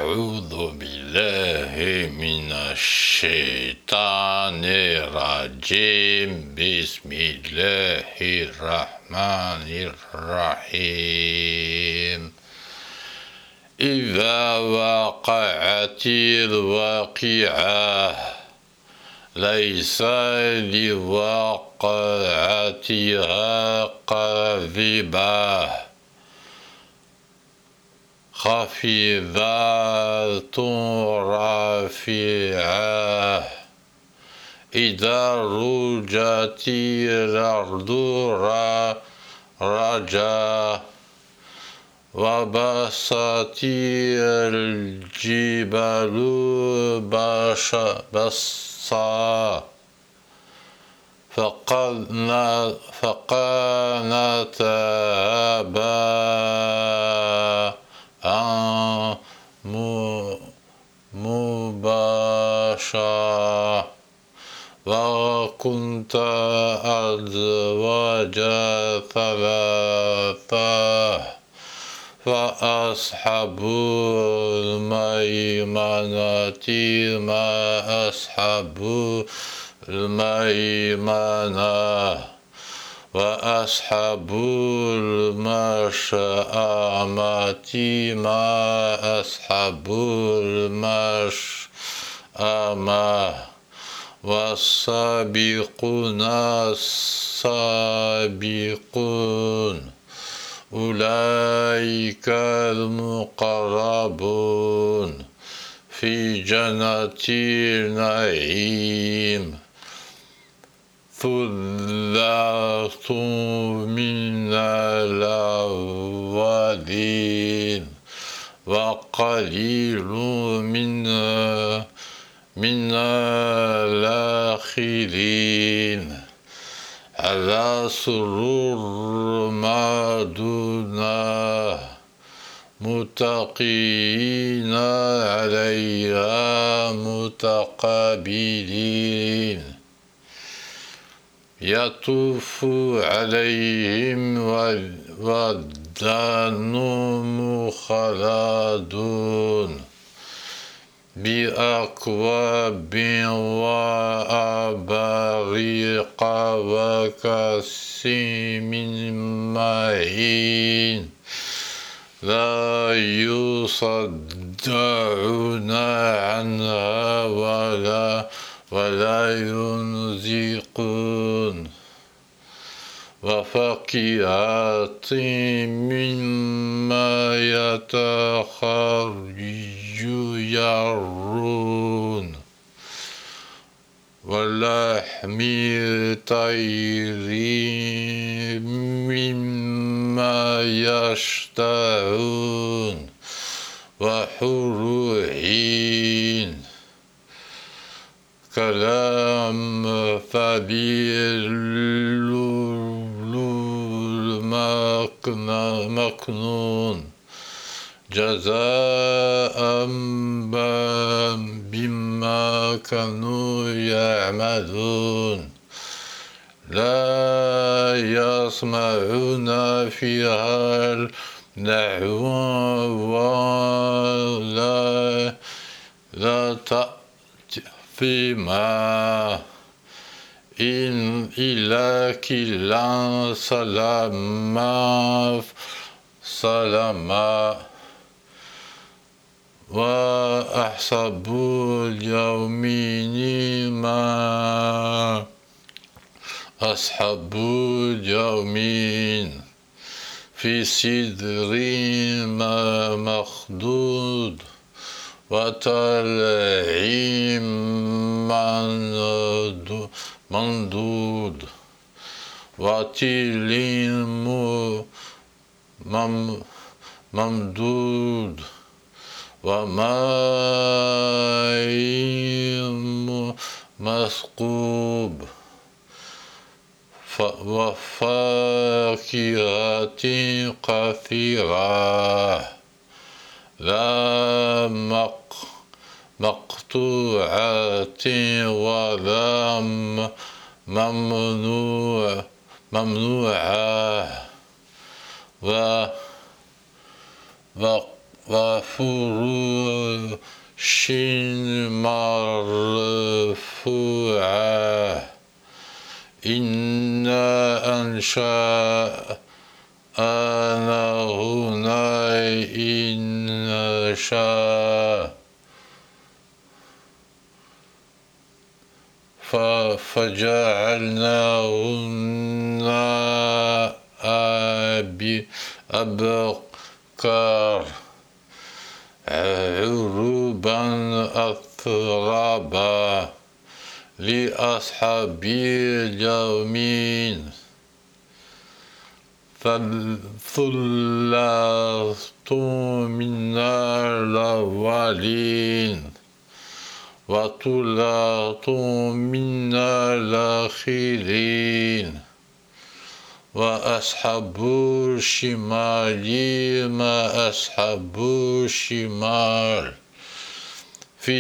أعوذ بالله من الشيطان الرجيم. بسم الله الرحمن الرحيم. إذا وقعت الواقعة ليس لوقعتها كاذبة خافضة رافعة إذا رجت الأرض رجا وبست الجبال بسا فكانت هباء مباشا وكنت أزواجا ثلاثة فأصحاب الميمنة ما أصحاب الميمنة وأصحاب المشأمة ما أصحاب المشأمة والسابقون السابقون أولئك المقربون في جنة النعيم ثلة من الأولين وقليل من الآخرين على سرر مودونة متقين عليها متقابلين يطوف عليهم ولدان مخلدون بأكواب وأباريق وكأس من معين لا يصدعون عنها ولا ينزقون وفاكهة مما يتخيرون ولحم طير مما يشتهون وحور عين كلام مكنون جزاء بما كانوا يعملون لا يسمعون فيها لغوا ولا تأثيما إلا كلا سلاما وأحسب اليومين ما أصحاب اليومين في سدر مخضود وطلع ممدود وتل ممدود وماء مسكوب وفاكهة كثيرة لا مقطوعة ولا ممنوعة وفروش مرفوعة إنا أنشأناهن إنشاء فجعلناهن أبكار عربا أترابا لأصحاب اليمين ثلة من الأولين وثلة من الآخرين وأصحاب الشمال ما أصحاب الشمال في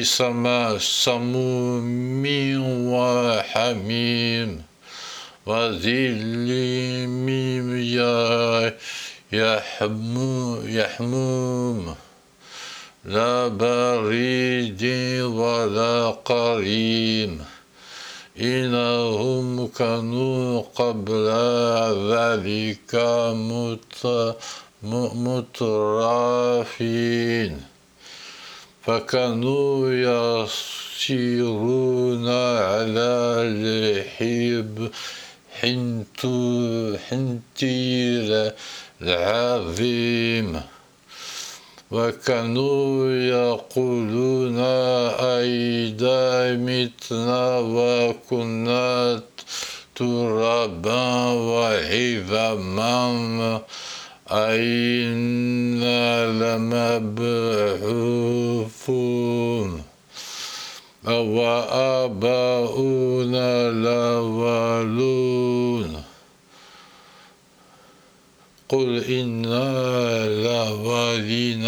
سموم وحميم وظل من يحموم لا بريد ولا قريب إنهم كانوا قبل ذلك مترفين فكانوا يسيرون على الحنطير العظيم وكانوا يقولون أئذا متنا وكنا ترابا وعظاما أئنا لمبعوثون وآباؤنا الأولون قل إن الأولين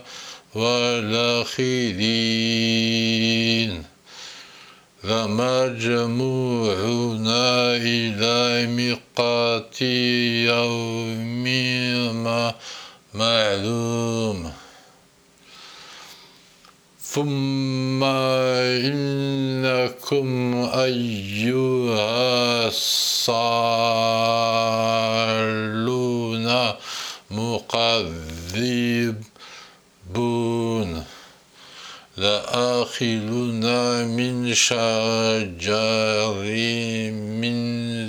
والآخرين لمجموعون إلى ميقات يوم معلوم ثم إنكم أيها الضالون مكذبون لآكلون من شجر من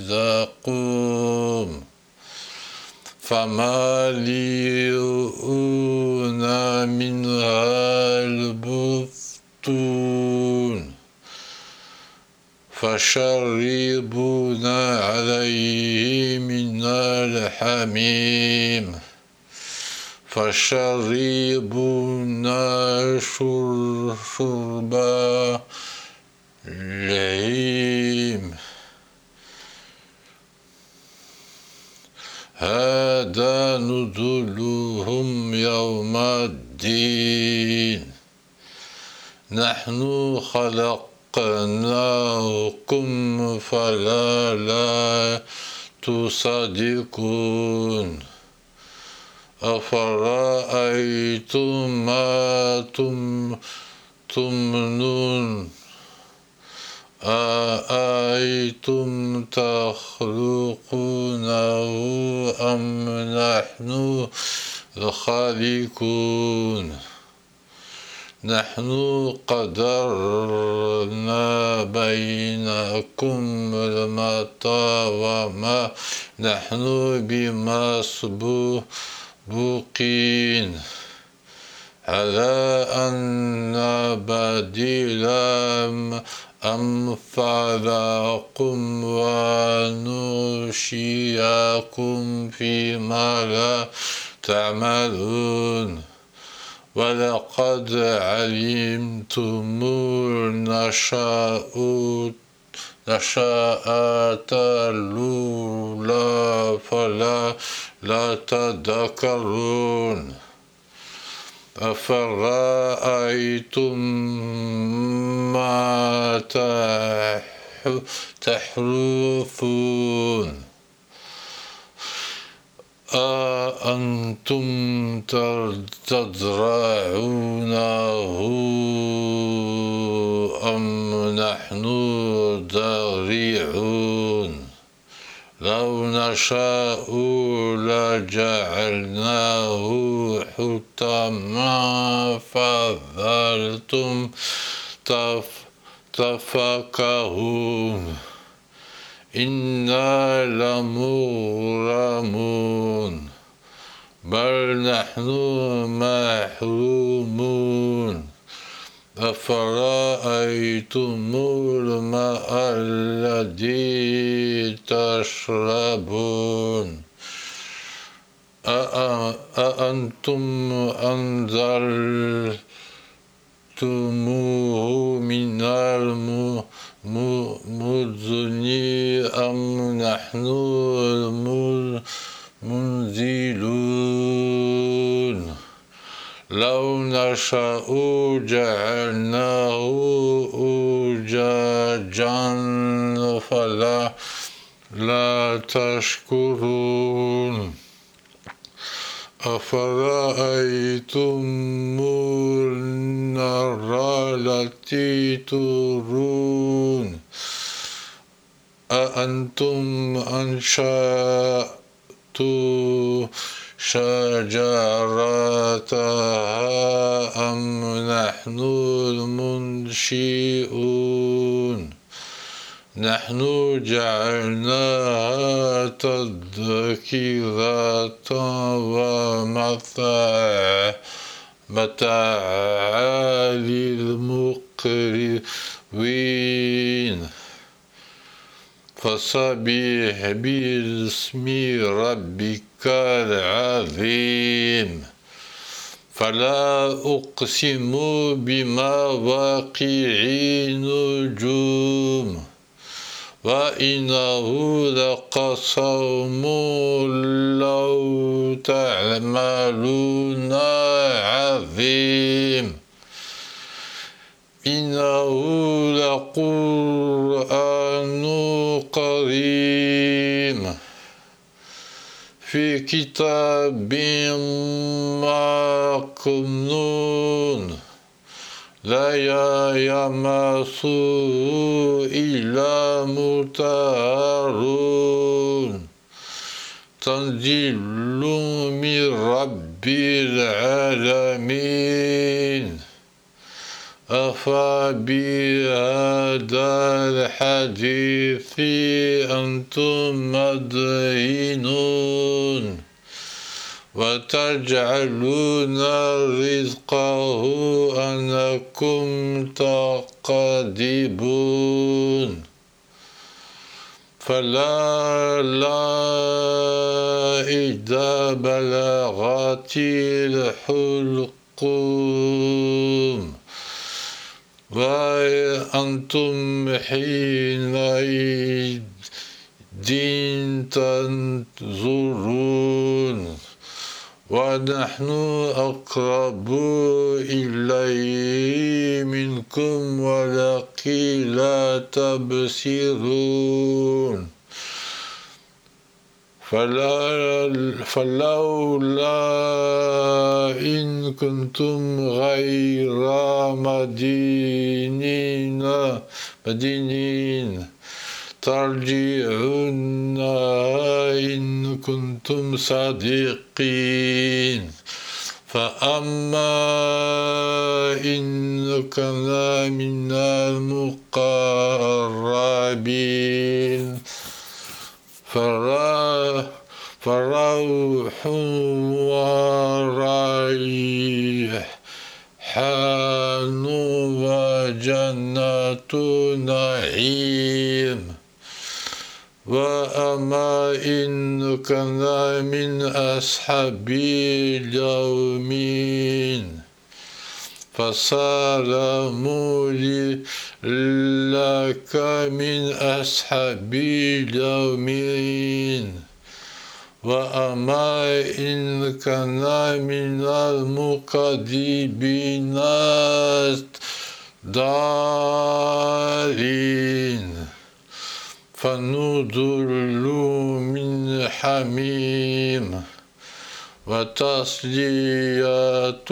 زقوم فمالئون منها البطون فشربون عليه من الحميم فشربون شرب الهيم هذا نزلهم يوم الدين نحن خلقناكم فلا تصدقون أفرأيتم ما تمنون أأنتم تخلقونه أم نحن الخالقون نحن قدرنا بينكم الموت وما نحن بمسبوقين على أن نبدل أمثالكم وننشئكم فيما لا تعملون ولقد علمتم النشأة الأولى فلا لا تذكرون أفرأيتم ما تحرثون أأنتم تزرعونه أم نحن الزارعون لو نشاء لجعلناه حطاما فظلتم تفكهون إنا لمغرمون بل نحن محرومون أفرأيتم الماء الذي تشربون أأنتم أنزلتموه من المزن أم نحن المنزلون لو نشاء جعلناه أجاجا فلا لا تشكرون أفرأيتم النار التي تورون أأنتم أنشأتم شجرتها أم نحن المنشئون نحن جعلناها تذكرة ومتاعا للمقربين فسبح باسم ربك العظيم فلا أقسم بمواقع النجوم وإنه لقسم لو تعملون عظيم إنه لقرآن كريم في كتاب مكنون لا يمسه إلا المطهرون تنزيل من رب العالمين أفبهذا الحديث أنتم مدهنون وتجعلون رزقه أنكم تكذبون فلا إذا بلغت الحلقوم وأنتم حينئذ تنظرون ونحن أقرب إليه منكم ولكن لا تبصرون فلولا إن كنتم غير مدينين ترجعون إن كنتم صادقين فأما إن كان من المقربين فروح وريحان وجنة نعيم وأما إن كان من أصحاب اليمين فسلام لك من أصحاب اليمين وأما إن كان من المكذبين الضالين فنزل من حميم وتصلية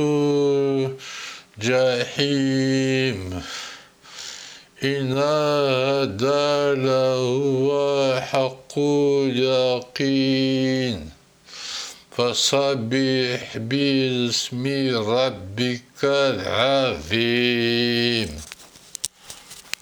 جحيم إن هذا لهو حق اليقين فسبح باسم ربك العظيم.